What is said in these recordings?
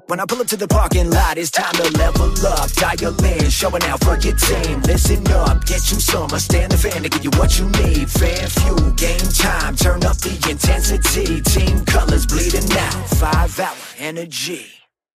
When I pull up to the parking lot, it's time to level up. Dial in, showing out for your team. Listen up, get you some. Stand the fan to give you what you need. Fan fuel, game time, turn up the intensity. Team colors bleeding out, 5-hour energy.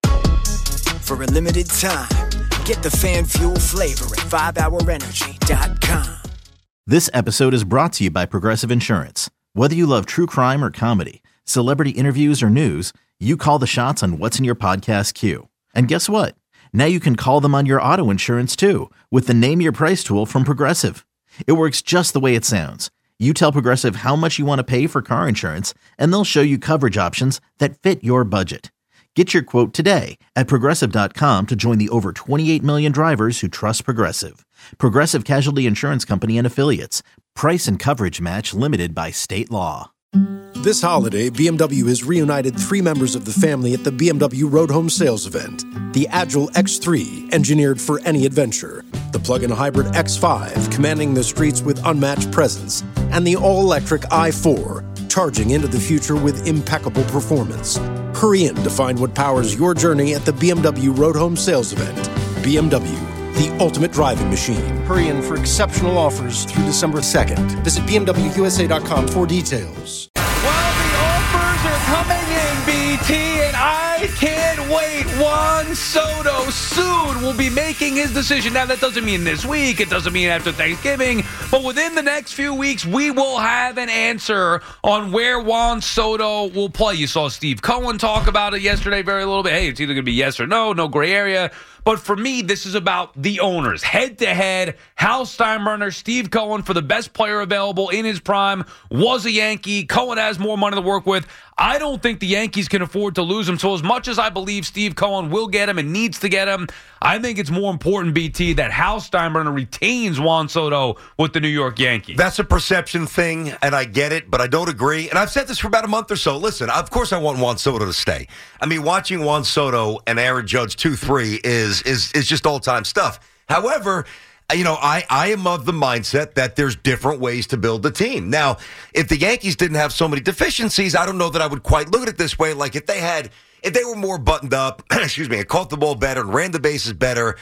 For a limited time, get the fan fuel flavor at 5hourenergy.com. This episode is brought to you by Progressive Insurance. Whether you love true crime or comedy, celebrity interviews or news, you call the shots on what's in your podcast queue. And guess what? Now you can call them on your auto insurance too with the Name Your Price tool from Progressive. It works just the way it sounds. You tell Progressive how much you want to pay for car insurance, and they'll show you coverage options that fit your budget. Get your quote today at Progressive.com to join the over 28 million drivers who trust Progressive. Progressive Casualty Insurance Company and Affiliates. Price and coverage match limited by state law. This holiday, BMW has reunited 3 members of the family at the BMW Road Home Sales Event. The Agile X3, engineered for any adventure. The plug-in hybrid X5, commanding the streets with unmatched presence. And the all-electric i4, charging into the future with impeccable performance. Hurry in to find what powers your journey at the BMW Road Home Sales Event. BMW, the ultimate driving machine. Hurry in for exceptional offers through December 2nd. Visit BMWUSA.com for details. Well, the offers are coming in, BT, and I can't wait. Juan Soto soon will be making his decision. Now, that doesn't mean this week. It doesn't mean after Thanksgiving. But within the next few weeks, we will have an answer on where Juan Soto will play. You saw Steve Cohen talk about it yesterday very little bit. Hey, it's either going to be yes or no gray area. But for me, this is about the owners. Head-to-head, Hal Steinbrenner, Steve Cohen, for the best player available in his prime, was a Yankee. Cohen has more money to work with. I don't think the Yankees can afford to lose him. So as much as I believe Steve Cohen will get him and needs to get him, I think it's more important, BT, that Hal Steinbrenner retains Juan Soto with the New York Yankees. That's a perception thing, and I get it, but I don't agree. And I've said this for about a month or so. Listen, of course I want Juan Soto to stay. I mean, watching Juan Soto and Aaron Judge 2-3 is just all-time stuff. However, you know, I am of the mindset that there's different ways to build a team. Now, if the Yankees didn't have so many deficiencies, I don't know that I would quite look at it this way. Like if they were more buttoned up, and caught the ball better and ran the bases better,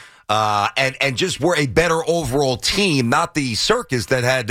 and just were a better overall team, not the circus that had,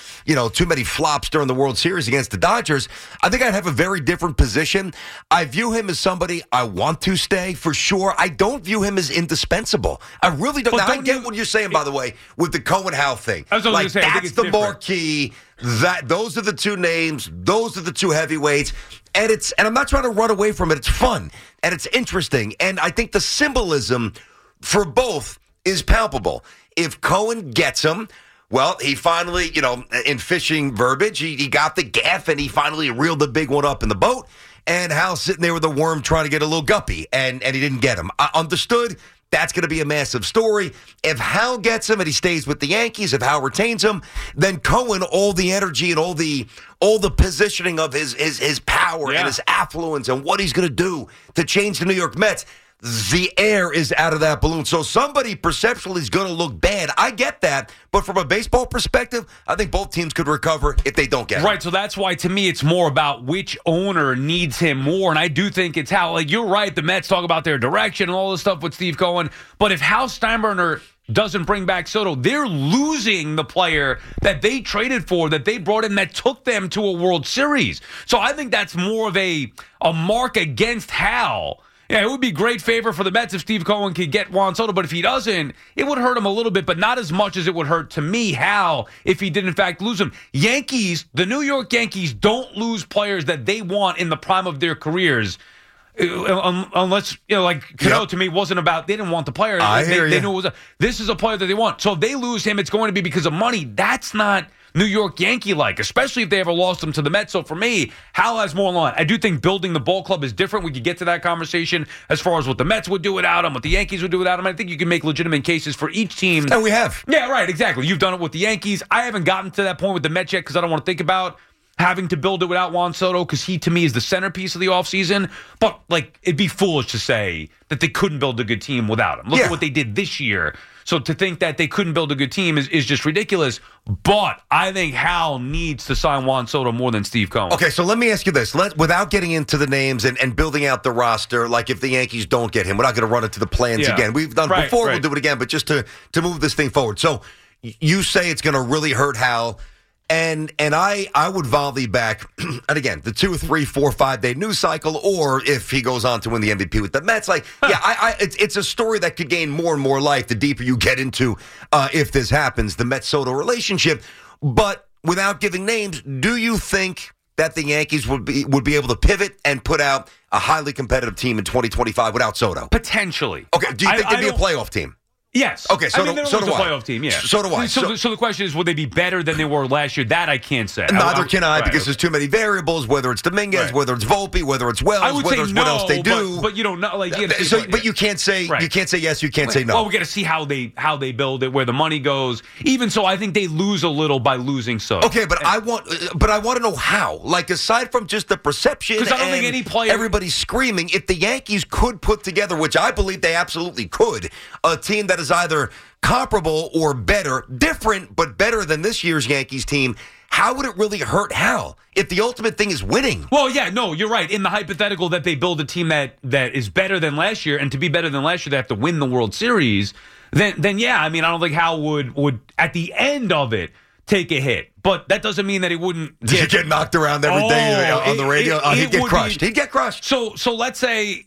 too many flops during the World Series against the Dodgers, I think I'd have a very different position. I view him as somebody I want to stay for sure. I don't view him as indispensable. I really don't. Now, I get what you're saying, by the way, with the Cohen-Hal thing. That's the marquee. Those are the two names. Those are the two heavyweights. And I'm not trying to run away from it. It's fun and it's interesting. And I think the symbolism for both is palpable. If Cohen gets him, well, he finally, in fishing verbiage, he got the gaff and he finally reeled the big one up in the boat. And Hal's sitting there with a worm trying to get a little guppy, and he didn't get him. I understood. That's going to be a massive story. If Hal gets him and he stays with the Yankees, if Hal retains him, then Cohen, all the energy and all the positioning of his power and his affluence and what he's going to do to change the New York Mets, the air is out of that balloon. So somebody perceptually is going to look bad. I get that. But from a baseball perspective, I think both teams could recover if they don't get him. Right, so that's why, to me, it's more about which owner needs him more. And I do think it's Hal. Like, you're right, the Mets talk about their direction and all this stuff with Steve Cohen. But if Hal Steinbrenner doesn't bring back Soto, they're losing the player that they traded for, that they brought in, that took them to a World Series. So I think that's more of a mark against Hal. Yeah, it would be a great favor for the Mets if Steve Cohen could get Juan Soto, but if he doesn't, it would hurt him a little bit, but not as much as it would hurt, to me, Hal, if he did in fact lose him. Yankees, the New York Yankees don't lose players that they want in the prime of their careers. Unless, Cano to me wasn't about, they didn't want the player. They knew it was this is a player that they want. So if they lose him, it's going to be because of money. That's not New York Yankee-like, especially if they ever lost him to the Mets. So for me, Hal has more line. I do think building the ball club is different. We could get to that conversation as far as what the Mets would do without him, what the Yankees would do without him. I think you can make legitimate cases for each team. And we have. Yeah, right, exactly. You've done it with the Yankees. I haven't gotten to that point with the Mets yet because I don't want to think about having to build it without Juan Soto because he, to me, is the centerpiece of the offseason. But, like, it'd be foolish to say that they couldn't build a good team without him. Look at what they did this year. So to think that they couldn't build a good team is just ridiculous. But I think Hal needs to sign Juan Soto more than Steve Cohen. Okay, so let me ask you this. Without getting into the names and building out the roster, like if the Yankees don't get him, we're not going to run into the plans again. We've done before, we'll do it again, but just to move this thing forward. So you say it's going to really hurt Hal. And I would volley back, and again, the 2, 3, 4, 5 day news cycle, or if he goes on to win the MVP with the Mets, it's a story that could gain more and more life the deeper you get into if this happens, the Mets-Soto relationship. But without giving names, do you think that the Yankees would be able to pivot and put out a highly competitive team in 2025 without Soto? Potentially. Okay, do you think they'd be a playoff team? Yes. Okay, so do I. Playoff team, yeah. So do I. So the question is, will they be better than they were last year? That I can't say. Neither can I, because there's too many variables, whether it's Dominguez, whether it's Volpe, whether it's Wells, whether it's what else they do. But you don't know. Like, but you can't say yes, you can't say no. Well, we got to see how they build it, where the money goes. Even so, I think they lose a little by losing Soto. Okay, but I want to know how. Like, aside from just the perception, because I don't think any player, everybody's screaming. If the Yankees could put together, which I believe they absolutely could, a team that is either comparable or better, different but better than this year's Yankees team, how would it really hurt Hal if the ultimate thing is winning? Well, yeah, no, you're right. In the hypothetical that they build a team that is better than last year, and to be better than last year, they have to win the World Series, then yeah, I mean, I don't think Hal would at the end of it take a hit. But that doesn't mean that he wouldn't get knocked around every day on the radio. He'd get crushed. He'd get crushed. So let's say,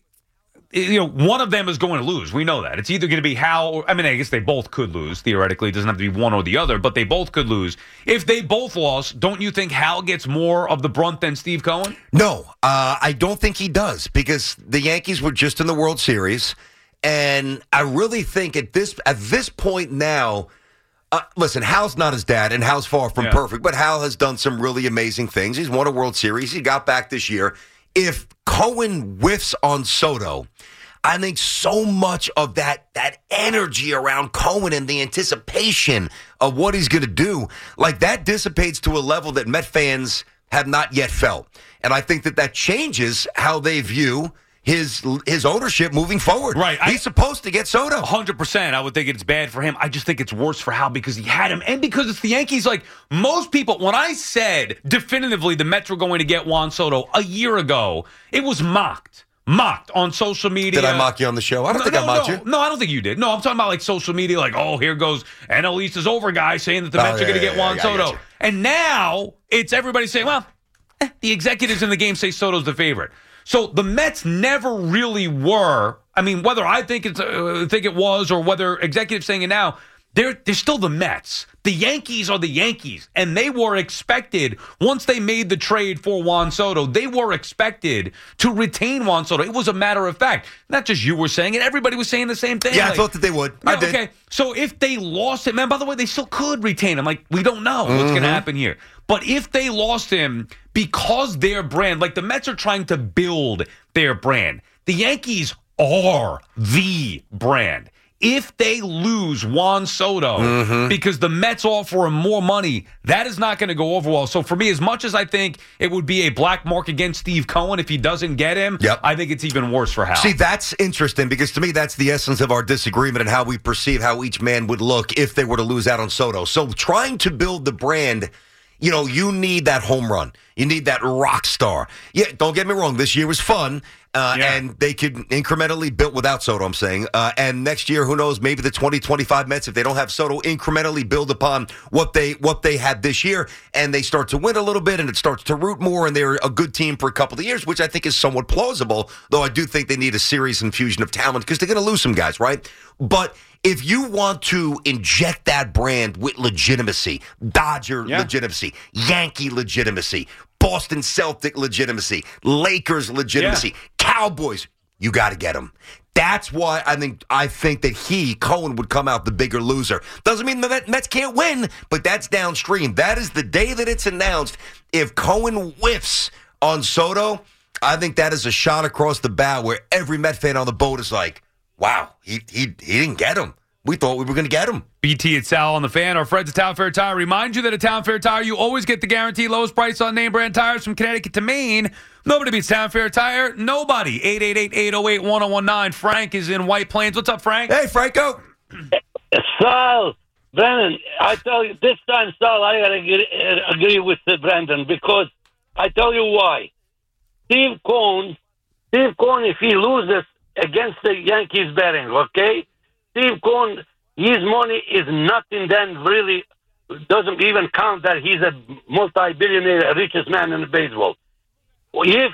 one of them is going to lose. We know that. It's either going to be Hal or, I mean, I guess they both could lose, theoretically. It doesn't have to be one or the other, but they both could lose. If they both lost, don't you think Hal gets more of the brunt than Steve Cohen? No, I don't think he does, because the Yankees were just in the World Series, and I really think at this point now, listen, Hal's not his dad, and Hal's far from perfect, but Hal has done some really amazing things. He's won a World Series. He got back this year. If Cohen whiffs on Soto, I think so much of that energy around Cohen and the anticipation of what he's going to do, like that dissipates to a level that Met fans have not yet felt. And I think that changes how they view his ownership moving forward. Right. He's supposed to get Soto. 100%. I would think it's bad for him. I just think it's worse for Hal because he had him and because it's the Yankees. Like, most people, when I said definitively the Mets were going to get Juan Soto a year ago, it was mocked on social media. Did I mock you on the show? I don't think I mocked you. No, I don't think you did. No, I'm talking about like social media, like, oh, here goes NL East is over guy saying that the Mets are going to get Juan Soto. And now it's everybody saying, well, the executives in the game say Soto's the favorite. So the Mets never really were. I mean, whether I think it was or whether executives saying it now, they're still the Mets. The Yankees are the Yankees, and they were expected, once they made the trade for Juan Soto, they were expected to retain Juan Soto. It was a matter of fact. Not just you were saying it, everybody was saying the same thing. Yeah, I thought that they would. I did. Okay, so if they lost him, and by the way, they still could retain him. Like, we don't know what's going to happen here. But if they lost him because their brand, like the Mets are trying to build their brand, the Yankees are the brand. If they lose Juan Soto because the Mets offer him more money, that is not going to go over well. So for me, as much as I think it would be a black mark against Steve Cohen if he doesn't get him, I think it's even worse for Hal. See, that's interesting because to me, that's the essence of our disagreement and how we perceive how each man would look if they were to lose out on Soto. So trying to build the brand, you need that home run. You need that rock star. Yeah, don't get me wrong. This year was fun. And they could incrementally build without Soto, I'm saying. And next year, who knows, maybe the 2025 Mets, if they don't have Soto, incrementally build upon what they had this year, and they start to win a little bit, and it starts to root more, and they're a good team for a couple of years, which I think is somewhat plausible, though I do think they need a serious infusion of talent because they're going to lose some guys, right? But if you want to inject that brand with legitimacy, Dodger legitimacy, Yankee legitimacy, Boston Celtic legitimacy, Lakers legitimacy, Cowboys, you got to get him. That's why I think that Cohen would come out the bigger loser. Doesn't mean the Mets can't win, but that's downstream. That is the day that it's announced. If Cohen whiffs on Soto, I think that is a shot across the bow where every Met fan on the boat is like, wow, he didn't get him. we thought we were going to get him. BT at Sal on the Fan. Our friends at Town Fair Tire remind you that at Town Fair Tire, you always get the guaranteed lowest price on name brand tires from Connecticut to Maine. Nobody beats Town Fair Tire. Nobody. 888-808-1019. Frank is in White Plains. What's up, Frank? Hey, Franco. Sal, Brennan, I tell you, this time, Sal, I got to agree with Brendan because I tell you why. Steve Cohen, if he loses against the Yankees betting, okay? Steve Cohen, his money is nothing then really doesn't even count that he's a multi-billionaire, richest man in the baseball. If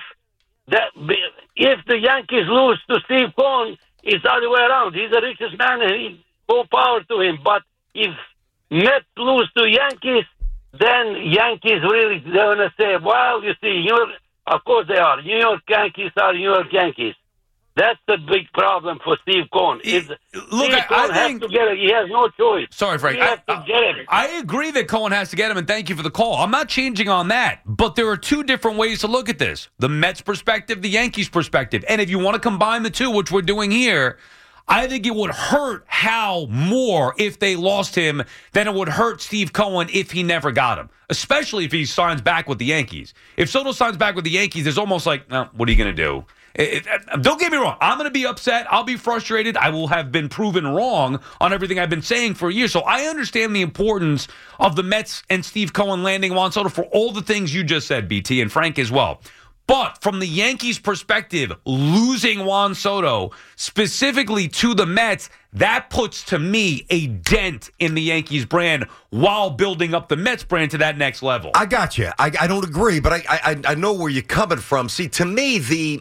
the Yankees lose to Steve Cohen, it's the other way around. He's the richest man and he full power to him. But if Mets lose to Yankees, then Yankees really, they're going to say, well, you see, of course they are. New York Yankees are New York Yankees. That's the big problem for Steve Cohen. Look, Steve Cohen has to get it. He has no choice. Sorry, Frank. He has to get it. I agree that Cohen has to get him, and thank you for the call. I'm not changing on that, but there are two different ways to look at this. The Mets perspective, the Yankees perspective. And if you want to combine the two, which we're doing here, I think it would hurt Hal more if they lost him than it would hurt Steve Cohen if he never got him, especially if he signs back with the Yankees. If Soto signs back with the Yankees, it's almost like, what are you going to do? Don't get me wrong. I'm going to be upset. I'll be frustrated. I will have been proven wrong on everything I've been saying for a year. So I understand the importance of the Mets and Steve Cohen landing Juan Soto for all the things you just said, BT, and Frank as well. But from the Yankees' perspective, losing Juan Soto specifically to the Mets, that puts, to me, a dent in the Yankees brand while building up the Mets brand to that next level. I got you. I don't agree, but I know where you're coming from. See, to me,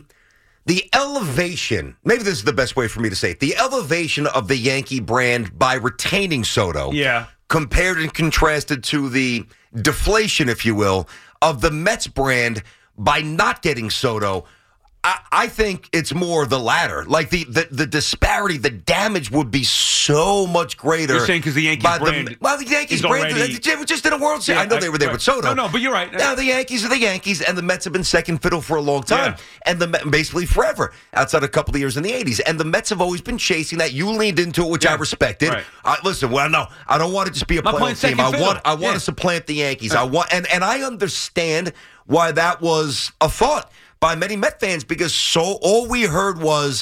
the elevation, maybe this is the best way for me to say it, the elevation of the Yankee brand by retaining Soto, compared and contrasted to the deflation, if you will, of the Mets brand by not getting Soto, I think it's more the latter. Like the disparity, the damage would be so much greater. You're saying because the Yankees brand the Yankees brand already, just in a World Series. I know they were there with Soto. No, but you're right. Now the Yankees are the Yankees, and the Mets have been second fiddle for a long time, and basically forever, outside a couple of years in the '80s. And the Mets have always been chasing that. You leaned into it, which I respected. Right. Listen, no, I don't want to just be a playoff team. I want to supplant the Yankees. I want, and I understand why that was a thought by many Met fans, because all we heard was,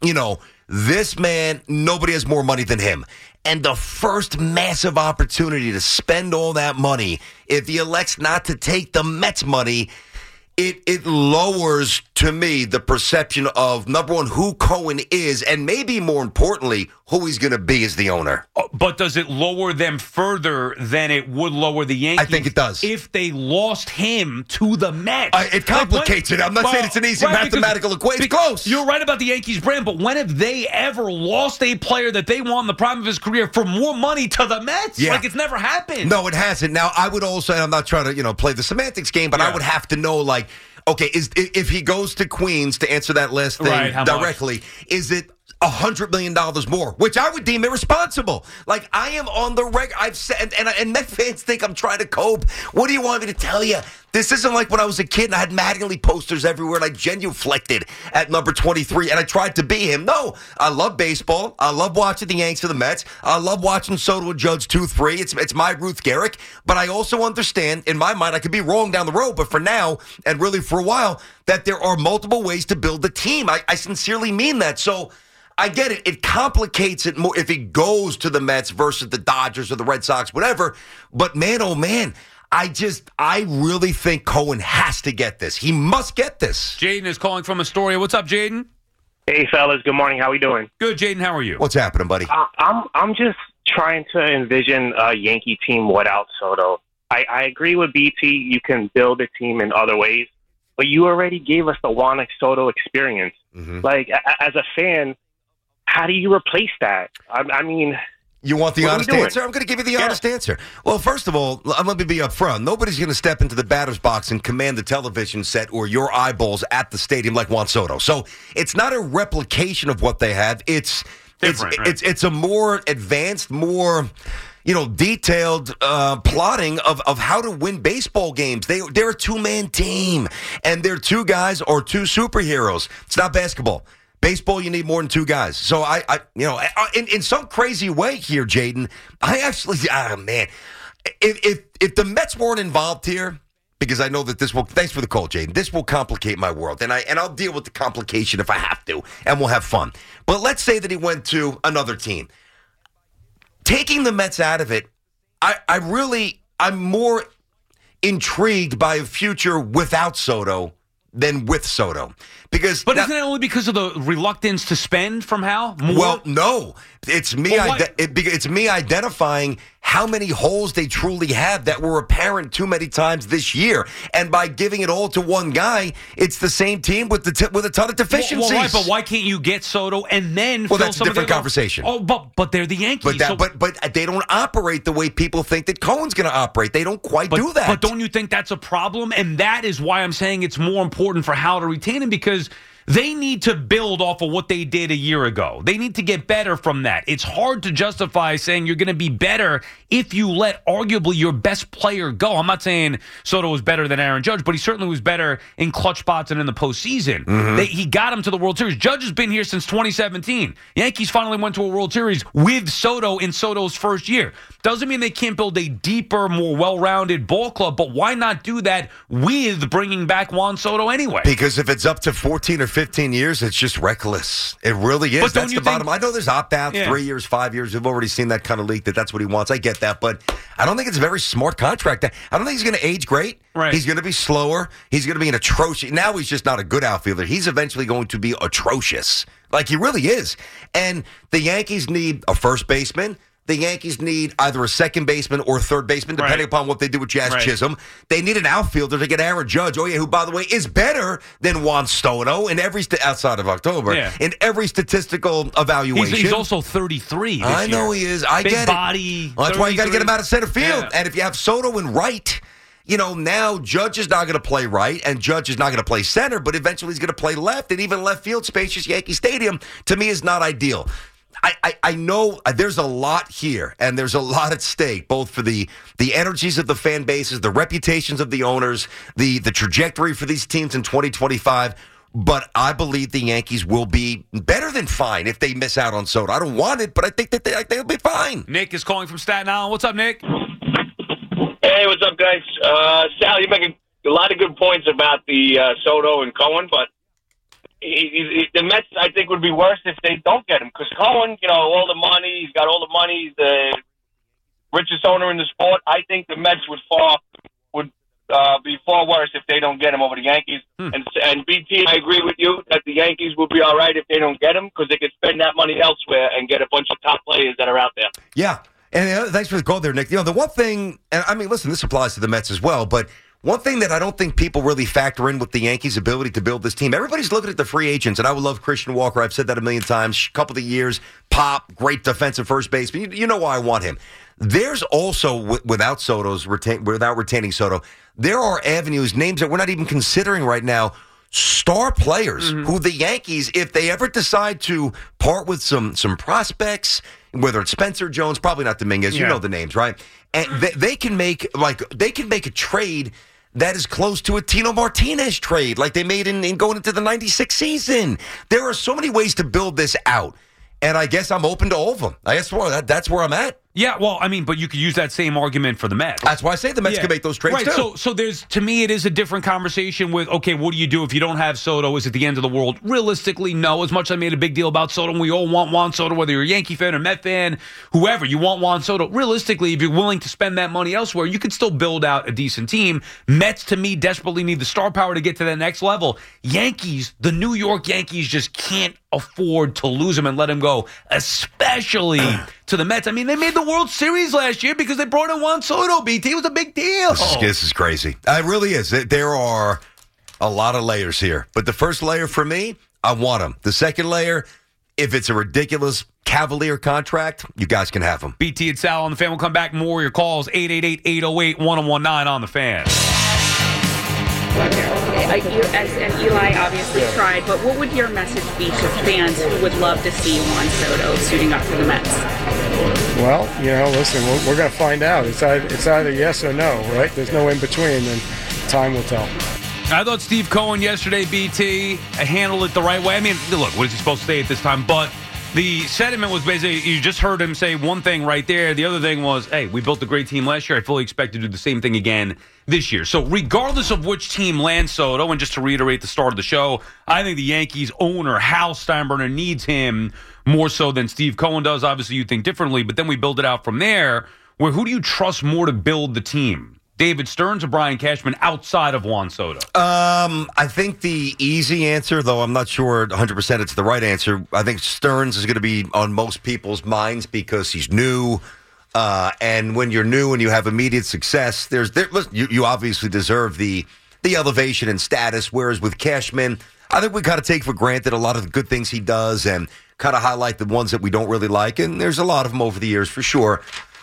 this man, nobody has more money than him. And the first massive opportunity to spend all that money, if he elects not to take the Mets money, it lowers, to me, the perception of, number one, who Cohen is, and maybe more importantly, who he's going to be as the owner. But does it lower them further than it would lower the Yankees? I think it does. If they lost him to the Mets. It complicates it. I'm not saying it's an easy mathematical equation. It's close. You're right about the Yankees brand, but when have they ever lost a player that they want in the prime of his career for more money to the Mets? Yeah. Like, it's never happened. No, it hasn't. Now, I would also, and I'm not trying to, play the semantics game, but I would have to know, okay, if he goes to Queens, to answer that last thing directly, is it $100 million more, which I would deem irresponsible. Like, I am on the record. I've said, and Met fans think I'm trying to cope. What do you want me to tell you? This isn't like when I was a kid and I had Mattingly posters everywhere and I genuflected at number 23 and I tried to be him. No, I love baseball. I love watching the Yanks or the Mets. I love watching Soto and Judge 2-3. It's my Ruth Garrick. But I also understand, in my mind, I could be wrong down the road, but for now, and really for a while, that there are multiple ways to build a team. I sincerely mean that. So I get it. It complicates it more if he goes to the Mets versus the Dodgers or the Red Sox, whatever. But man, oh man, I really think Cohen has to get this. He must get this. Jaden is calling from Astoria. What's up, Jaden? Hey, fellas. Good morning. How we doing? Good, Jaden. How are you? What's happening, buddy? I'm just trying to envision a Yankee team without Soto. I agree with BT. You can build a team in other ways, but you already gave us the Juan Soto experience. Mm-hmm. Like, as a fan, how do you replace that? I mean, you want the honest answer? I'm going to give you the honest answer. Well, first of all, let me be upfront. Nobody's going to step into the batter's box and command the television set or your eyeballs at the stadium like Juan Soto. So it's not a replication of what they have. It's different. It's a more advanced, more detailed plotting of how to win baseball games. They're a two-man team, and they're two guys or two superheroes. It's not basketball. Baseball, you need more than two guys. So I in some crazy way here, Jaden, I actually, man, if the Mets weren't involved here, because I know that this will, thanks for the call, Jaden, this will complicate my world. And I'll deal with the complication if I have to, and we'll have fun. But let's say that he went to another team. Taking the Mets out of it, I'm more intrigued by a future without Soto than with Soto. But isn't it only because of the reluctance to spend from Hal? More? Well, no. It's me. It's me identifying how many holes they truly have that were apparent too many times this year. And by giving it all to one guy, it's the same team with a ton of deficiencies. Well, right, but why can't you get Soto and then? Well, that's a different conversation. Oh, but they're the Yankees. But they don't operate the way people think that Cohen's going to operate. They don't quite do that. But don't you think that's a problem? And that is why I'm saying it's more important for Hal to retain him, because they need to build off of what they did a year ago. They need to get better from that. It's hard to justify saying you're going to be better if you let arguably your best player go. I'm not saying Soto was better than Aaron Judge, but he certainly was better in clutch spots and in the postseason. Mm-hmm. He got him to the World Series. Judge has been here since 2017. Yankees finally went to a World Series with Soto in Soto's first year. Doesn't mean they can't build a deeper, more well-rounded ball club, but why not do that with bringing back Juan Soto anyway? Because if it's up to 14 or 15 years, it's just reckless. It really is. That's the bottom. I know there's opt-outs, 3 years, 5 years. We've already seen that kind of leak that's what he wants. I get that, but I don't think it's a very smart contract. I don't think he's going to age great. Right. He's going to be slower. He's going to be an atrocious. Now he's just not a good outfielder. He's eventually going to be atrocious. Like he really is. And the Yankees need a first baseman. The Yankees need either a second baseman or third baseman, depending upon what they do with Jazz Chisholm. They need an outfielder to get Aaron Judge, who, by the way, is better than Juan Soto in every outside of October, in every statistical evaluation. He's also 33 this I know year. he is. I Big get it. body. Well, that's why you got to get him out of center field. Yeah. And if you have Soto and right, now Judge is not going to play right, and Judge is not going to play center, but eventually he's going to play left, and even left field, spacious Yankee Stadium, to me is not ideal. I know there's a lot here, and there's a lot at stake, both for the energies of the fan bases, the reputations of the owners, the trajectory for these teams in 2025. But I believe the Yankees will be better than fine if they miss out on Soto. I don't want it, but I think that they'll be fine. Nick is calling from Staten Island. What's up, Nick? Hey, what's up, guys? Sal, you're making a lot of good points about the Soto and Cohen, but the Mets, I think, would be worse if they don't get him. Because Cohen, all the money, he's got all the money, he's the richest owner in the sport. I think the Mets would be far worse if they don't get him over the Yankees. And BT, I agree with you that the Yankees will be all right if they don't get him, because they could spend that money elsewhere and get a bunch of top players that are out there. Yeah. And thanks for the call there, Nick. The one thing, and I mean, listen, this applies to the Mets as well, but one thing that I don't think people really factor in with the Yankees' ability to build this team, everybody's looking at the free agents, and I would love Christian Walker. I've said that a million times. Couple of years, pop, great defensive first baseman. You know why I want him. There's also, without retaining Soto, there are avenues, names that we're not even considering right now, star players who the Yankees, if they ever decide to part with some prospects, whether it's Spencer Jones, probably not Dominguez, you know the names, right? And they can make a trade that is close to a Tino Martinez trade, like they made in going into the 96 season. There are so many ways to build this out, and I guess I'm open to all of them. I guess that's where I'm at. Yeah, well, I mean, but you could use that same argument for the Mets. That's why I say the Mets can make those trades, too. So there's, to me, it is a different conversation with, okay, what do you do if you don't have Soto? Is it the end of the world? Realistically, no. As much as I made a big deal about Soto, and we all want Juan Soto, whether you're a Yankee fan or Met fan, whoever, you want Juan Soto. Realistically, if you're willing to spend that money elsewhere, you can still build out a decent team. Mets, to me, desperately need the star power to get to that next level. Yankees, the New York Yankees just can't afford to lose him and let him go, especially to the Mets. I mean, they made the World Series last year because they brought in Juan Soto, BT. It was a big deal. This is crazy. It really is. There are a lot of layers here. But the first layer for me, I want him. The second layer, if it's a ridiculous Cavalier contract, you guys can have him. BT and Sal on the Fan. We'll come back more. Your calls, 888-808-1019 on the Fan. And Eli obviously tried, but what would your message be to fans who would love to see Juan Soto suiting up for the Mets? Well, listen, we're going to find out. It's either yes or no, right? There's no in between, and time will tell. All I thought Steve Cohen yesterday, BT, handled it the right way. I mean, look, what is he supposed to say at this time? But the sentiment was basically, you just heard him say one thing right there. The other thing was, hey, we built a great team last year. I fully expect to do the same thing again this year. So regardless of which team lands Soto, and just to reiterate the start of the show, I think the Yankees owner, Hal Steinbrenner, needs him more so than Steve Cohen does. Obviously, you think differently, but then we build it out from there. Where who do you trust more to build the team? David Stearns or Brian Cashman outside of Juan Soto? I think the easy answer, though I'm not sure 100% it's the right answer, I think Stearns is going to be on most people's minds because he's new. And when you're new and you have immediate success, listen, you obviously deserve the elevation and status, whereas with Cashman, I think we kind of take for granted a lot of the good things he does and kind of highlight the ones that we don't really like. And there's a lot of them over the years for sure.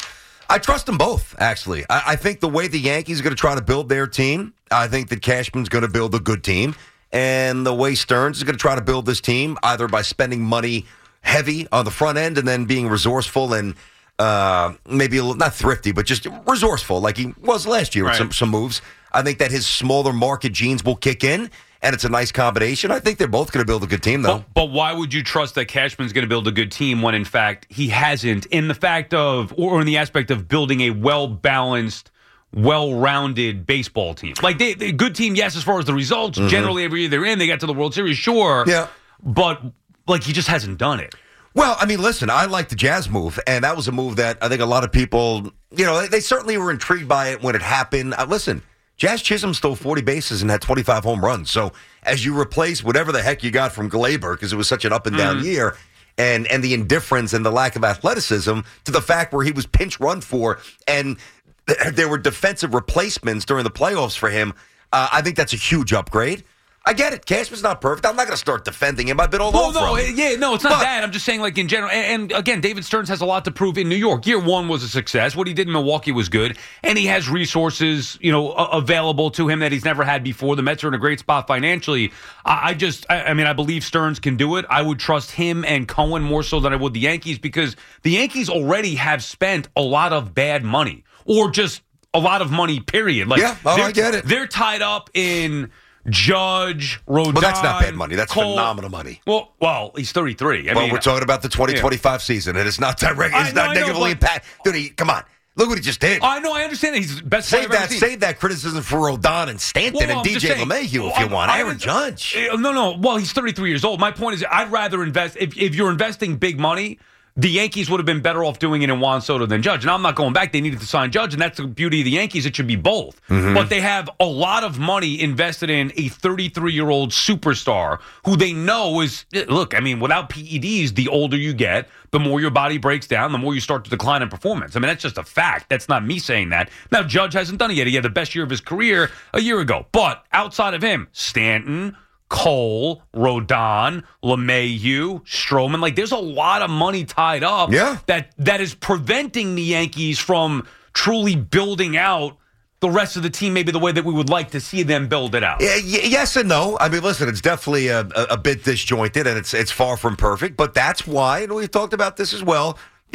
I trust them both, actually. I think the way the Yankees are going to try to build their team, I think that Cashman's going to build a good team. And the way Stearns is going to try to build this team, either by spending money heavy on the front end and then being resourceful and maybe a little, not thrifty, but just resourceful like he was last year with some moves. I think that his smaller market genes will kick in. And it's a nice combination. I think they're both going to build a good team, though. But why would you trust that Cashman's going to build a good team when, in fact, he hasn't in the fact of, or in the aspect of building a well-balanced, well-rounded baseball team? Like, they good team, yes, as far as the results. Mm-hmm. Generally, every year they're in, they got to the World Series, sure. Yeah. But, like, he just hasn't done it. Well, I mean, listen, I like the Jazz move, and that was a move that I think a lot of people, they certainly were intrigued by it when it happened. Listen. Jazz Chisholm stole 40 bases and had 25 home runs. So as you replace whatever the heck you got from Glaber, because it was such an up-and-down year, and the indifference and the lack of athleticism to the fact where he was pinch run for, and there were defensive replacements during the playoffs for him, I think that's a huge upgrade. I get it. Cashman's not perfect. I'm not going to start defending him. I've been all over him. Yeah, no, it's not that. I'm just saying, like, in general. And again, David Stearns has a lot to prove in New York. Year one was a success. What he did in Milwaukee was good. And he has resources, available to him that he's never had before. The Mets are in a great spot financially. I believe Stearns can do it. I would trust him and Cohen more so than I would the Yankees because the Yankees already have spent a lot of bad money or just a lot of money, period. Like, I get it. They're tied up in Judge, Rodon. Well, that's not bad money. That's Cole. Phenomenal money. Well, he's 33. We're talking about the 2025 season, and it's not direct. It's not negatively impacted. Dude, come on. Look what he just did. I know. I understand that. He's the best player I've ever seen. Save that criticism for Rodon and Stanton and DJ LeMahieu if you want. Aaron Judge. No. Well, he's 33 years old. My point is, I'd rather invest. If you're investing big money, the Yankees would have been better off doing it in Juan Soto than Judge. And I'm not going back. They needed to sign Judge, and that's the beauty of the Yankees. It should be both. Mm-hmm. But they have a lot of money invested in a 33-year-old superstar who they know is, look, I mean, without PEDs, the older you get, the more your body breaks down, the more you start to decline in performance. I mean, that's just a fact. That's not me saying that. Now, Judge hasn't done it yet. He had the best year of his career a year ago. But outside of him, Stanton, Cole, Rodon, LeMahieu, Stroman. Like, there's a lot of money tied up that is preventing the Yankees from truly building out the rest of the team maybe the way that we would like to see them build it out. Yes and no. I mean, listen, it's definitely a bit disjointed, and it's far from perfect. But that's why, and we've talked about this as well,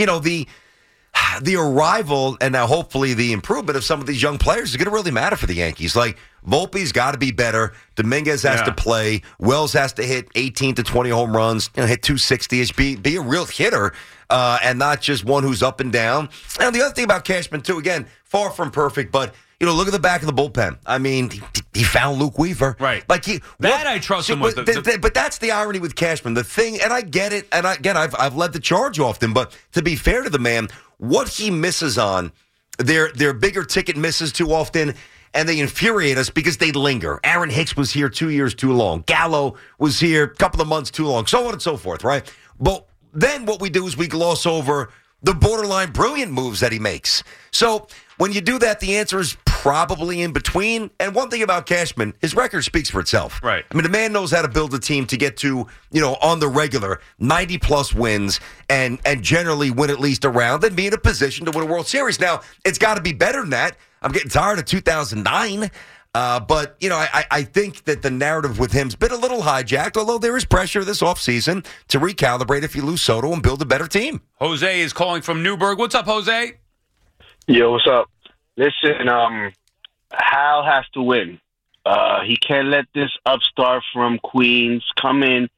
the arrival and now hopefully the improvement of some of these young players is going to really matter for the Yankees. Like, Volpe's got to be better. Dominguez has to play. Wells has to hit 18 to 20 home runs, hit 260-ish, be a real hitter, and not just one who's up and down. And the other thing about Cashman, too, again, far from perfect, but look at the back of the bullpen. I mean, he found Luke Weaver. Right. Like I trust him with. But that's the irony with Cashman. The thing, and I get it, and I've led the charge often, but to be fair to the man, what he misses on, they're bigger ticket misses too often, and they infuriate us because they linger. Aaron Hicks was here 2 years too long. Gallo was here a couple of months too long, so on and so forth, right? But then what we do is we gloss over the borderline brilliant moves that he makes. So when you do that, the answer is probably in between. And one thing about Cashman, his record speaks for itself. Right. I mean, the man knows how to build a team to get to, on the regular, 90-plus wins and generally win at least a round and be in a position to win a World Series. Now, it's got to be better than that. I'm getting tired of 2009. But, I think that the narrative with him's been a little hijacked, although there is pressure this offseason to recalibrate if you lose Soto and build a better team. Jose is calling from Newburgh. What's up, Jose? Yo, what's up? Listen, Hal has to win. He can't let this upstart from Queens come in.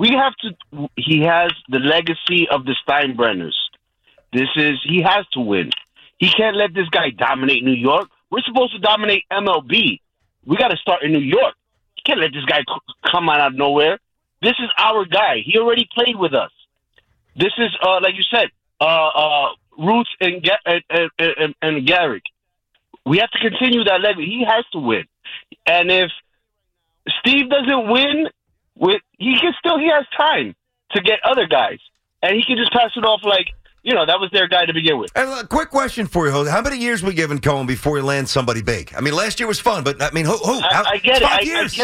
He has the legacy of the Steinbrenners. He has to win. He can't let this guy dominate New York. We're supposed to dominate MLB. We got to start in New York. You can't let this guy come out of nowhere. This is our guy. He already played with us. This is, like you said, Roots and Garrick. We have to continue that legacy. He has to win. And if Steve doesn't win, he has time to get other guys. And he can just pass it off like, that was their guy to begin with. And a quick question for you, Jose. How many years we giving Cohen before he lands somebody big? I mean, last year was fun, but I mean, who? I get it. I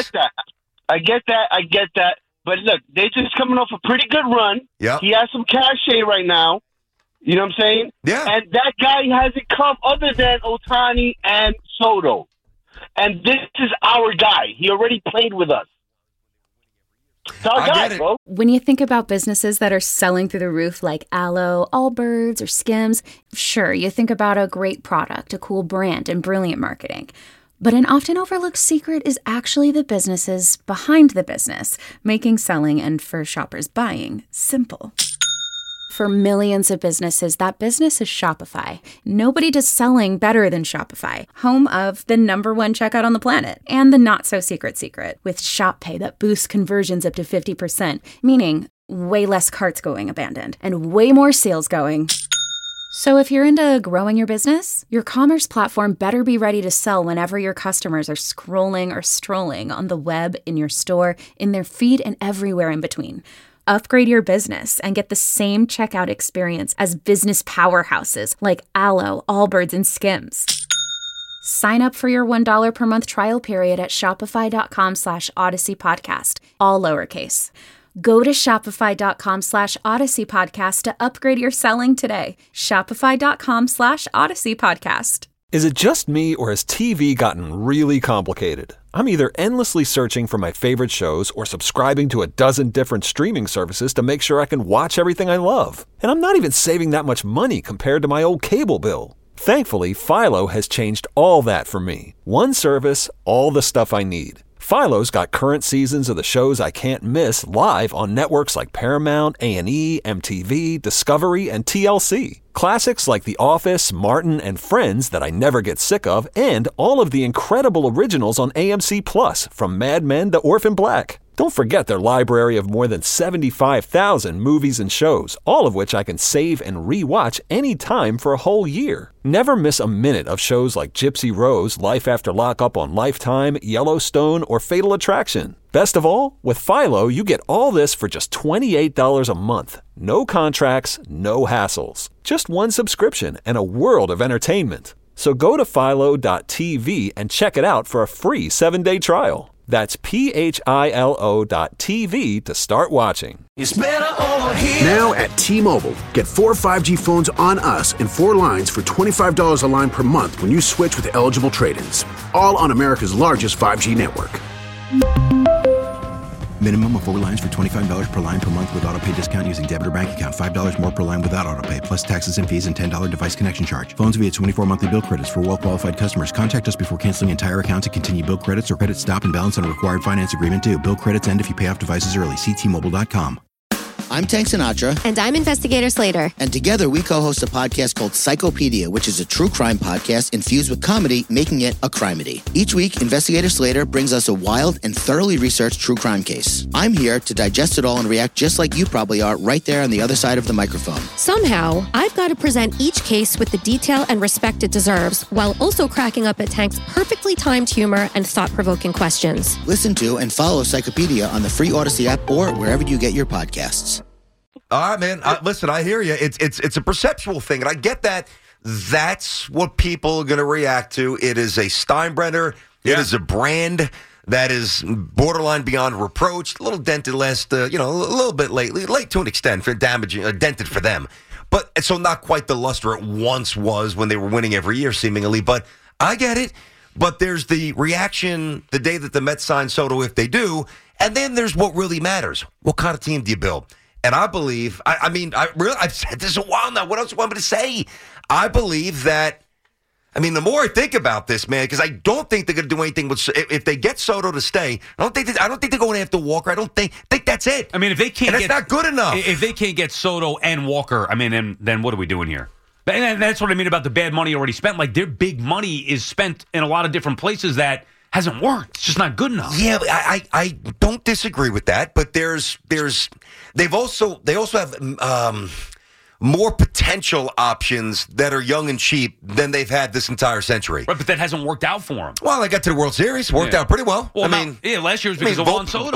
get that. But look, they're just coming off a pretty good run. Yeah. He has some cachet right now. You know what I'm saying? Yeah. And that guy hasn't come other than Ohtani and Soto. And this is our guy. He already played with us. It's our guy, bro. When you think about businesses that are selling through the roof like Aloe, Allbirds, or Skims, sure, you think about a great product, a cool brand, and brilliant marketing. But an often overlooked secret is actually the businesses behind the business, making selling and for shoppers buying simple. For millions of businesses, that business is Shopify. Nobody does selling better than Shopify, home of the #1 checkout on the planet, and the not-so-secret secret, with Shop Pay that boosts conversions up to 50%, meaning way less carts going abandoned, and way more sales going. So if you're into growing your business, your commerce platform better be ready to sell whenever your customers are scrolling or strolling on the web, in your store, in their feed, and everywhere in between. Upgrade your business and get the same checkout experience as business powerhouses like Aloe, Allbirds, and Skims. Sign up for your $1 per month trial period at shopify.com/Odyssey Podcast, all lowercase. Go to shopify.com /Odyssey Podcast to upgrade your selling today. Shopify.com /Odyssey Podcast. Is it just me, or has TV gotten really complicated? I'm either endlessly searching for my favorite shows or subscribing to a dozen different streaming services to make sure I can watch everything I love. And I'm not even saving that much money compared to my old cable bill. Thankfully, Philo has changed all that for me. One service, all the stuff I need. Philo's got current seasons of the shows I can't miss live on networks like Paramount, A&E, MTV, Discovery, and TLC. Classics like The Office, Martin, and Friends that I never get sick of, and all of the incredible originals on AMC+, from Mad Men to Orphan Black. Don't forget their library of more than 75,000 movies and shows, all of which I can save and re-watch anytime for a whole year. Never miss a minute of shows like Gypsy Rose, Life After Lockup on Lifetime, Yellowstone, or Fatal Attraction. Best of all, with Philo, you get all this for just $28 a month. No contracts, no hassles. Just one subscription and a world of entertainment. So go to philo.tv and check it out for a free 7-day trial. That's philo.tv to start watching. Now at T-Mobile, get 4 5G phones on us and 4 lines for $25 a line per month when you switch with eligible trade-ins. All on America's largest 5G network. Minimum of 4 lines for $25 per line per month with autopay discount using debit or bank account. $5 more per line without autopay, plus taxes and fees and $10 device connection charge. Phones via 24 monthly bill credits for well-qualified customers. Contact us before canceling entire account to continue bill credits or credit stop and balance on required finance agreement due. Bill credits end if you pay off devices early. See T-Mobile.com. I'm Tank Sinatra. And I'm Investigator Slater. And together we co-host a podcast called Psychopedia, which is a true crime podcast infused with comedy, making it a crimedy. Each week, Investigator Slater brings us a wild and thoroughly researched true crime case. I'm here to digest it all and react just like you probably are right there on the other side of the microphone. Somehow, I've got to present each case with the detail and respect it deserves, while also cracking up at Tank's perfectly timed humor and thought-provoking questions. Listen to and follow Psychopedia on the free Odyssey app or wherever you get your podcasts. All right, man. Listen, I hear you. It's a perceptual thing, and I get that. That's what people are going to react to. It is a Steinbrenner. It is a brand that is borderline beyond reproach. A little dented last, a little bit late to an extent for damaging, dented for them. But so not quite the luster it once was when they were winning every year, seemingly. But I get it. But there's the reaction the day that the Mets sign Soto, if they do, and then there's what really matters. What kind of team do you build? And I believe, I've said this a while now. What else do you want me to say? I believe that, I mean, the more I think about this, man, because I don't think they're going to do anything with if they get Soto to stay. I don't think they're going after Walker. I don't think that's it. I mean, if they can't, and that's not good enough. If they can't get Soto and Walker, I mean, then what are we doing here? And that's what I mean about the bad money already spent. Like, their big money is spent in a lot of different places that hasn't worked. It's just not good enough. Yeah, I don't disagree with that, but they also have more potential options that are young and cheap than they've had this entire century. Right, but that hasn't worked out for them. Well, they got to the World Series. Worked out pretty well. Last year was because of Juan Soto.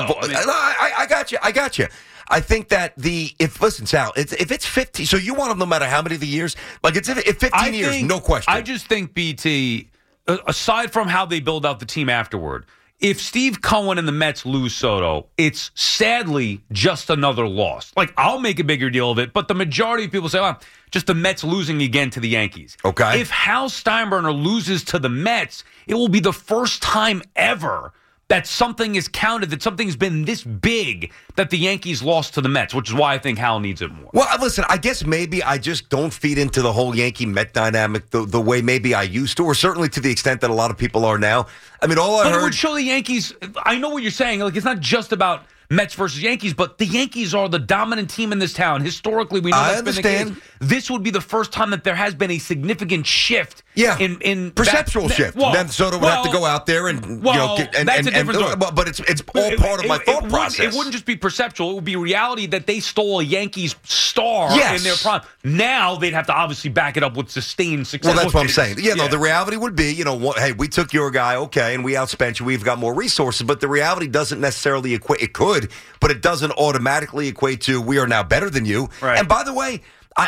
I got you. I think that listen, Sal, if it's 50, so you want them no matter how many of the years? Like, if 15 years, no question. I just think, BT, aside from how they build out the team afterward, if Steve Cohen and the Mets lose Soto, it's sadly just another loss. Like, I'll make a bigger deal of it, but the majority of people say, well, just the Mets losing again to the Yankees. Okay. If Hal Steinbrenner loses to the Mets, it will be the first time ever that something is counted, that something's been this big that the Yankees lost to the Mets, which is why I think Hal needs it more. Well, listen, I guess maybe I just don't feed into the whole Yankee-Met dynamic the way maybe I used to, or certainly to the extent that a lot of people are now. I mean, But it would show the Yankees, I know what you're saying, like, it's not just about Mets versus Yankees, but the Yankees are the dominant team in this town. Historically, we know that's been the case. This would be the first time that there has been a significant shift. Yeah, in perceptual shift. Then Soto would have to go out there and that's a different story. But it's all part of my thought process. It wouldn't just be perceptual; it would be reality that they stole a Yankees star in their prime. Now they'd have to obviously back it up with sustained success. Well, that's what I'm saying. No, the reality would be, hey, we took your guy, okay, and we outspent you. We've got more resources, but the reality doesn't necessarily equate. It could, but it doesn't automatically equate to we are now better than you. Right. And by the way,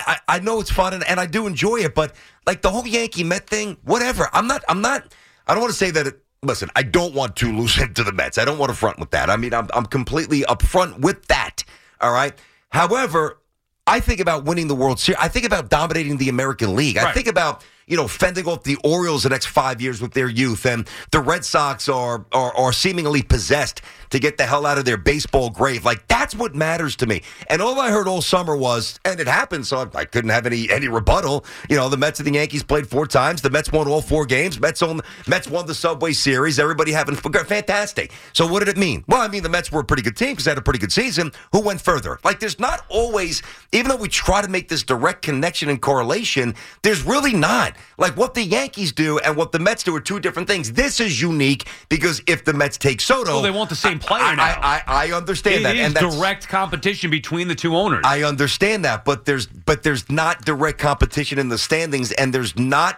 I know it's fun and I do enjoy it, but like the whole Yankee Met thing, whatever. I don't want to say that listen, I don't want to lose it to the Mets. I don't want to front with that. I mean, I'm completely upfront with that. All right. However, I think about winning the World Series. I think about dominating the American League. I think about, fending off the Orioles the next 5 years with their youth, and the Red Sox are seemingly possessed to get the hell out of their baseball grave. Like, that's what matters to me. And all I heard all summer was, and it happened, so I couldn't have any rebuttal. The Mets and the Yankees played 4 times. The Mets won all 4 games. Mets won the Subway Series. Everybody having fantastic. So what did it mean? Well, I mean, the Mets were a pretty good team because they had a pretty good season. Who went further? Like, there's not always, even though we try to make this direct connection and correlation, there's really not. Like, what the Yankees do and what the Mets do are 2 different things. This is unique because if the Mets take Soto... Well, they want the same player now. I understand that. It is direct competition between the 2 owners. I understand that, but there's not direct competition in the standings, and there's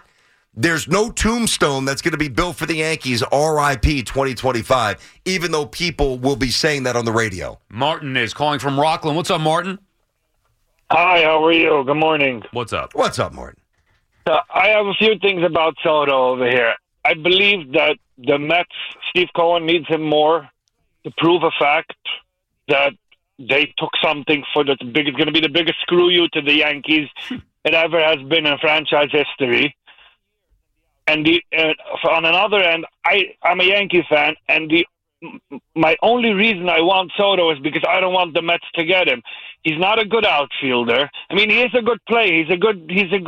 no tombstone that's going to be built for the Yankees, RIP 2025, even though people will be saying that on the radio. Martin is calling from Rockland. What's up, Martin? Hi, how are you? Good morning. What's up? What's up, Martin? I have a few things about Soto over here. I believe that the Mets, Steve Cohen needs him more to prove a fact that they took something for it's going to be the biggest screw you to the Yankees it ever has been in franchise history. And on another end, I'm a Yankee fan, and my only reason I want Soto is because I don't want the Mets to get him. He's not a good outfielder. I mean, he is a good player. He's a good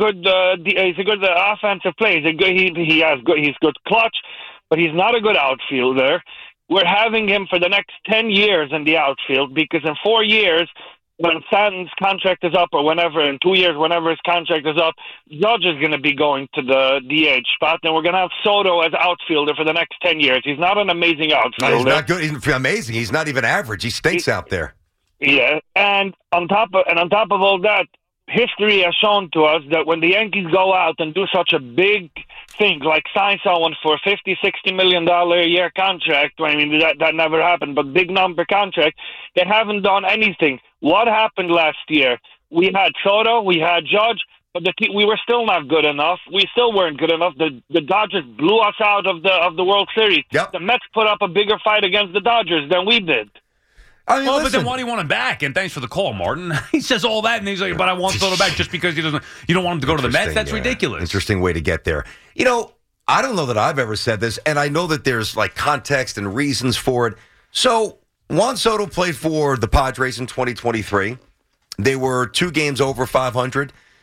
offensive player. He's good clutch, but he's not a good outfielder. We're having him for the next 10 years in the outfield because in 4 years, when Stanton's contract is up, or whenever, in 2 years, whenever his contract is up, Judge is going to be going to the DH spot, and we're going to have Soto as outfielder for the next 10 years. He's not an amazing outfielder. No, he's not good. He's amazing. He's not even average. He stinks out there. Yeah, and on top of all that, history has shown to us that when the Yankees go out and do such a big thing, like sign someone for $50-60 million a year contract, I mean, that never happened, but big number contract, they haven't done anything. What happened last year? We had Soto, we had Judge, but we were still not good enough. We still weren't good enough. The Dodgers blew us out of the World Series. Yep. The Mets put up a bigger fight against the Dodgers than we did. I mean, but then why do you want him back? And thanks for the call, Martin. He says all that, and he's like, but I want Soto back just because you don't want him to go to the Mets? That's ridiculous. Interesting way to get there. I don't know that I've ever said this, and I know that there's like context and reasons for it. So Juan Soto played for the Padres in 2023. They were 2 games over 500.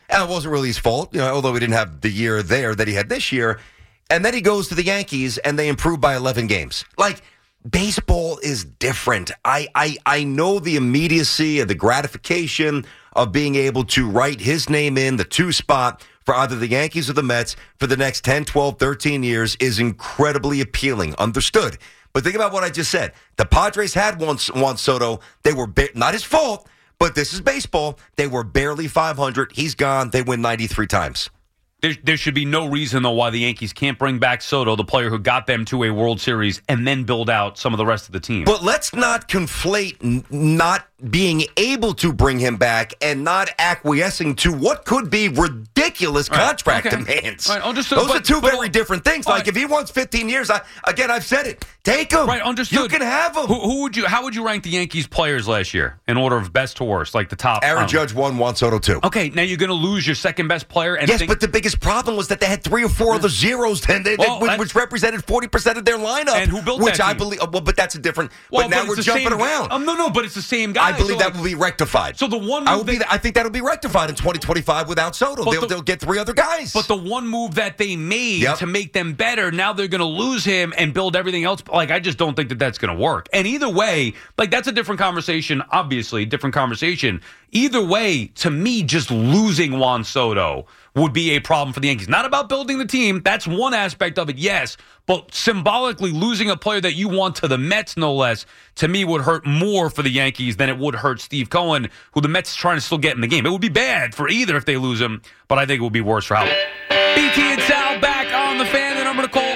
And it wasn't really his fault, although he didn't have the year there that he had this year. And then he goes to the Yankees, and they improve by 11 games. Like, baseball is different. I know the immediacy and the gratification of being able to write his name in the 2 spot for either the Yankees or the Mets for the next 10, 12, 13 years is incredibly appealing. Understood. But think about what I just said. The Padres had Juan Soto. They were not his fault, but this is baseball. They were barely 500. He's gone. They win 93 times. There should be no reason, though, why the Yankees can't bring back Soto, the player who got them to a World Series, and then build out some of the rest of the team. But let's not conflate not being able to bring him back and not acquiescing to what could be ridiculous contract demands. Right, understood. Those are two very different things. Like, if he wants 15 years, I've said it. Take him. Right, understood. You can have him. How would you rank the Yankees players last year in order of best to worst, like the top? Aaron Judge 1, Juan Soto 2. Okay, now you're going to lose your second best player. And but the biggest problem was that they had 3 or 4 other zeros, which represented 40% of their lineup. And who built which that I team? believe. Well, but that's a different. But now we're jumping around. No, but it's the same guy. I believe that will be rectified. So the one I think that'll be rectified in 2025 without Soto. They'll get 3 other guys. But the one move that they made to make them better, now they're going to lose him and build everything else. Like, I just don't think that that's going to work. And either way, like, that's a different conversation. Obviously, different conversation. Either way, to me, just losing Juan Soto would be a problem for the Yankees. Not about building the team. That's one aspect of it, yes. But symbolically, losing a player that you want to the Mets, no less, to me would hurt more for the Yankees than it would hurt Steve Cohen, who the Mets is trying to still get in the game. It would be bad for either if they lose him, but I think it would be worse for Howard. BT and Sal back on the Fan. The number to call,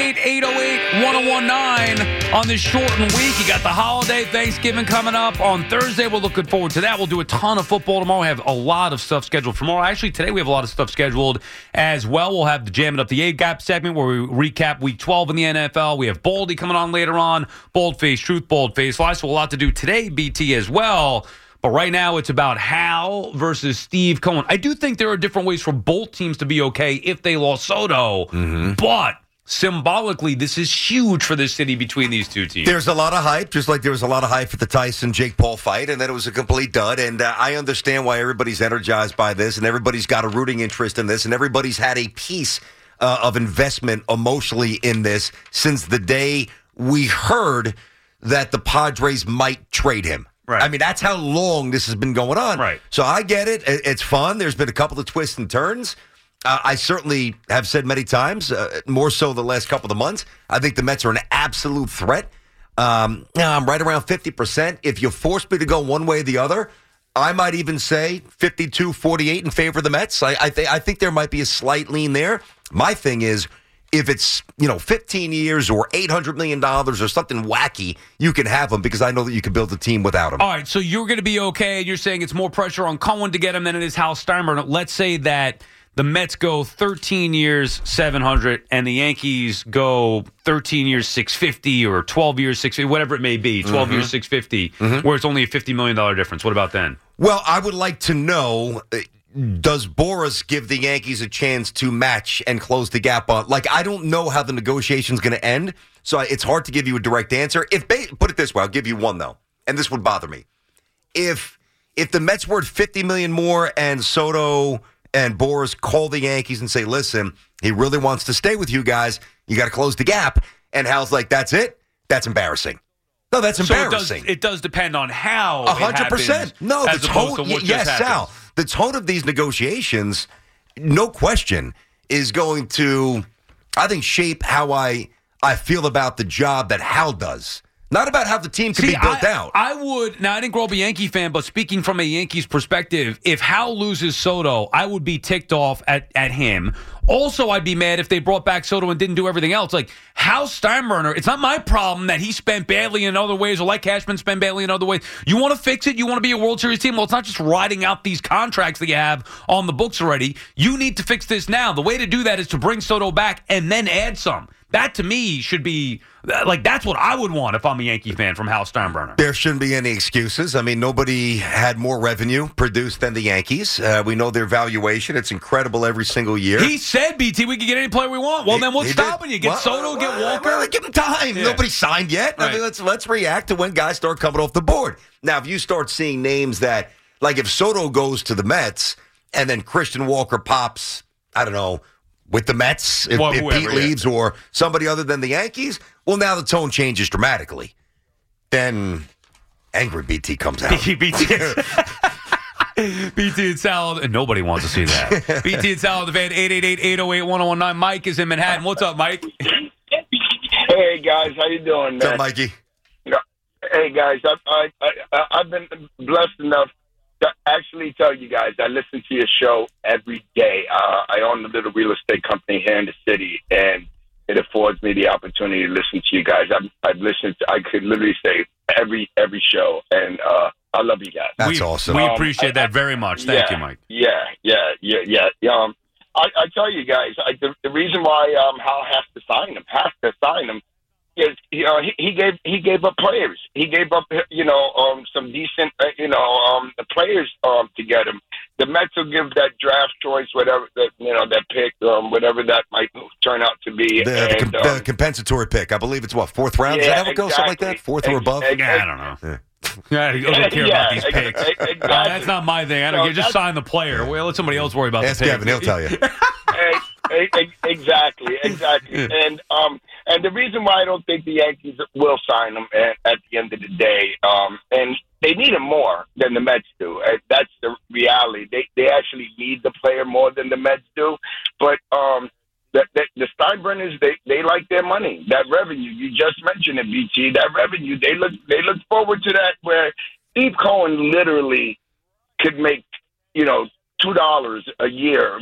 888-808-1019. On this shortened week, you got the holiday, Thanksgiving coming up on Thursday. We're looking forward to that. We'll do a ton of football tomorrow. We have a lot of stuff scheduled for tomorrow. Actually, today we have a lot of stuff scheduled as well. We'll have the Jamming Up the A-Gap segment where we recap Week 12 in the NFL. We have Baldy coming on later on. Boldface Truth, Boldface Lies. So a lot to do today, BT, as well. But right now, it's about Hal versus Steve Cohen. I do think there are different ways for both teams to be okay if they lost Soto. But symbolically, this is huge for this city between these two teams. There's a lot of hype, just like there was a lot of hype for the Tyson-Jake Paul fight, and then it was a complete dud. And I understand why everybody's energized by this, and everybody's got a rooting interest in this, and everybody's had a piece of investment emotionally in this since the day we heard that the Padres might trade him. Right. I mean, that's how long this has been going on. Right. So I get it. It's fun. There's been a couple of twists and turns. I certainly have said many times, more so the last couple of months, I think the Mets are an absolute threat. I'm right around 50%. If you force me to go one way or the other, I might even say 52-48 in favor of the Mets. I think there might be a slight lean there. My thing is, if it's 15 years or $800 million or something wacky, you can have them because I know that you can build a team without them. All right, so you're going to be okay, and you're saying it's more pressure on Cohen to get him than it is Hal Steinbrenner. Let's say that the Mets go 13 years, 700, and the Yankees go 13 years, 650, or 12 years, 650, whatever it may be, 12 years, 650, where it's only a $50 million difference. What about then? Well, I would like to know, does Boras give the Yankees a chance to match and close the gap on? Like, I don't know how the negotiation's going to end, so it's hard to give you a direct answer. Put it this way, I'll give you one, though, and this would bother me. If the Mets were at $50 million more and Soto and Boras call the Yankees and say, listen, he really wants to stay with you guys, you got to close the gap, and Hal's like, that's it? That's embarrassing. No, that's embarrassing. So it does depend on how 100%. No, the tone, yes, Sal. The tone of these negotiations, no question, is going to, I think, shape how I feel about the job that Hal does. Not about how the team can be built out. I didn't grow up a Yankee fan, but speaking from a Yankees perspective, if Hal loses Soto, I would be ticked off at him. Also, I'd be mad if they brought back Soto and didn't do everything else. Like, Hal Steinbrenner, it's not my problem that he spent badly in other ways or like Cashman spent badly in other ways. You want to fix it? You want to be a World Series team? Well, it's not just riding out these contracts that you have on the books already. You need to fix this now. The way to do that is to bring Soto back and then add some. That, to me, should be, like, that's what I would want if I'm a Yankee fan from Hal Steinbrenner. There shouldn't be any excuses. I mean, nobody had more revenue produced than the Yankees. We know their valuation. It's incredible every single year. He said, BT, we can get any player we want. Well, then what's stopping you? Get Soto, get Walker? Well, give him time. Yeah. Nobody signed yet. Right. I mean, let's react to when guys start coming off the board. Now, if you start seeing names that, like if Soto goes to the Mets and then Christian Walker pops, I don't know, with the Mets, if whoever, Pete leaves or somebody other than the Yankees, well, now the tone changes dramatically. Then angry BT comes out. BT and Sal, and nobody wants to see that. BT and Sal, the fan, 888-808-1019. Mike is in Manhattan. What's up, Mike? Hey, guys. How you doing, man? What's up, Mikey? Hey, guys. I've been blessed enough to actually tell you guys I listen to your show every day. I own a little real estate company here in the city, and it affords me the opportunity to listen to you guys. I've listened to, I could literally say every show, and I love you guys. That's awesome. We appreciate that very much. Thank you, Mike. Yeah. I tell you guys, the reason why Hal has to sign him, is he gave up players. He gave up some decent players to get him. The Mets will give that draft choice, whatever that pick, whatever that might turn out to be. The compensatory pick, I believe it's what, 4th round? Is that how it goes? Something like that? 4th or above? I don't know. Yeah, I don't care about these picks. Exactly. That's not my thing. I don't care. Just sign the player. Well, let somebody else worry about Ask the pick. Kevin, he'll tell you. Exactly. And the reason why I don't think the Yankees will sign him at the end of the day, and they need him more than the Mets do. That's the reality. They actually need the player more than the Mets do. But the Steinbrenners, they like their money, that revenue. You just mentioned it, BT. That revenue, they look forward to that. Where Steve Cohen literally could make $2 a year,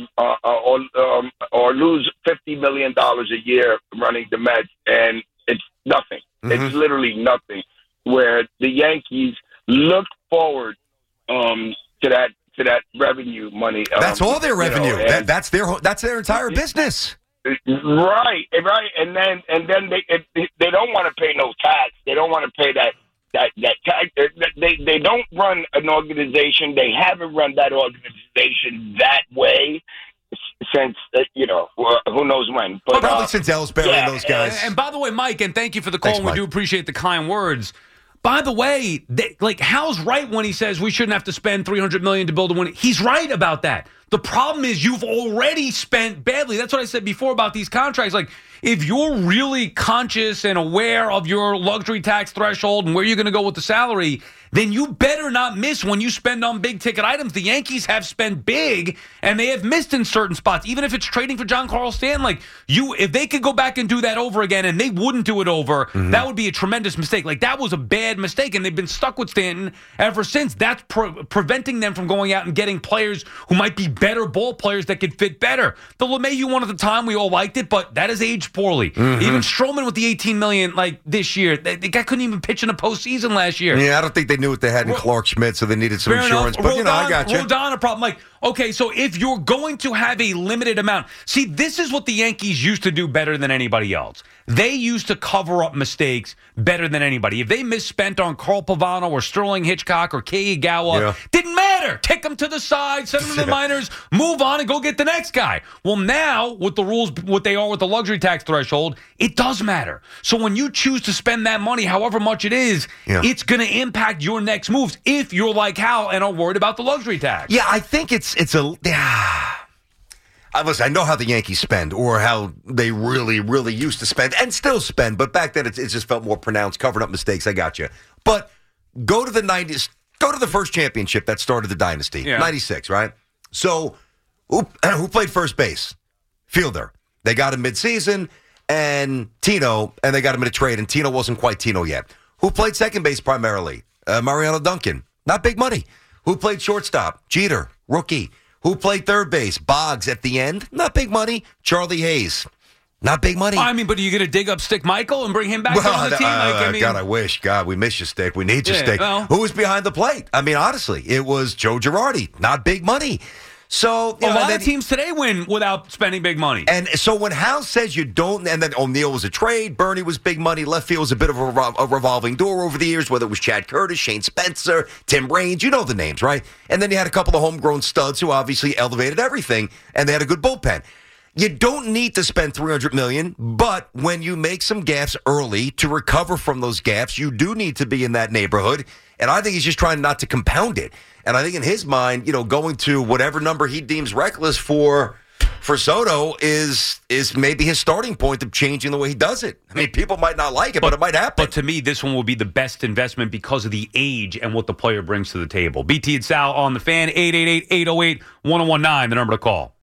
or lose $50 million a year running the Mets, and it's nothing. Mm-hmm. It's literally nothing. Where the Yankees look forward to that revenue money. That's all their revenue. That's their entire business. Right, and then they don't want to pay no tax. They don't want to pay that tax. They don't run an organization. They haven't run that organization that way since who knows when. But probably since Ellsbury and those guys. And by the way, Mike, and thank you for the call. Thanks, we Mike. do appreciate the kind words. By the way, Hal's right when he says we shouldn't have to spend $300 million to build a win. He's right about that. The problem is you've already spent badly. That's what I said before about these contracts. Like, if you're really conscious and aware of your luxury tax threshold and where you're going to go with the salary, then you better not miss when you spend on big ticket items. The Yankees have spent big, and they have missed in certain spots. Even if it's trading for Giancarlo Stanton, if they could go back and do that over again, and they wouldn't do it over, that would be a tremendous mistake. That was a bad mistake, and they've been stuck with Stanton ever since. That's preventing them from going out and getting players who might be better ball players that could fit better. The LeMahieu one at the time, we all liked it, but that has aged poorly. Even Stroman with the $18 million this year, the guy couldn't even pitch in a postseason last year. Yeah, I don't think they knew what they had in Clark Schmidt, so they needed some insurance. Enough. But, I got you. Rodon, a problem. Okay, so if you're going to have a limited amount, see, this is what the Yankees used to do better than anybody else. They used to cover up mistakes better than anybody. If they misspent on Carl Pavano or Sterling Hitchcock or Kei Igawa, didn't matter. Take them to the side, send them to the minors, move on, and go get the next guy. Well, now, with the rules, what they are with the luxury tax threshold, it does matter. So when you choose to spend that money, however much it is, it's going to impact your next moves if you're like Hal and are worried about the luxury tax. Yeah, I think it's listen, I know how the Yankees spend, or how they really, really used to spend, and still spend, but back then it just felt more pronounced, covering up mistakes. I got you. But go to the 90s, go to the first championship that started the dynasty, 96, right? So who played first base? Fielder. They got him midseason, and Tino, and they got him in a trade, and Tino wasn't quite Tino yet. Who played second base primarily? Mariano Duncan. Not big money. Who played shortstop? Jeter, rookie. Who played third base? Boggs at the end. Not big money. Charlie Hayes. Not big money. But are you going to dig up Stick Michael and bring him back on the team? God, I wish. God, we miss you, Stick. We need you, Stick. Well. Who was behind the plate? Honestly, it was Joe Girardi. Not big money. So a lot of teams today win without spending big money. And so when Hal says you don't, and then O'Neill was a trade, Bernie was big money, left field was a bit of a revolving door over the years, whether it was Chad Curtis, Shane Spencer, Tim Raines, you know the names, right? And then you had a couple of homegrown studs who obviously elevated everything, and they had a good bullpen. You don't need to spend $300 million, but when you make some gaffes early to recover from those gaffes, you do need to be in that neighborhood. And I think he's just trying not to compound it. And I think in his mind, going to whatever number he deems reckless for Soto is maybe his starting point of changing the way he does it. I mean, people might not like it, but it might happen. But to me, this one will be the best investment because of the age and what the player brings to the table. BT and Sal on the Fan, 888-808-1019, the number to call.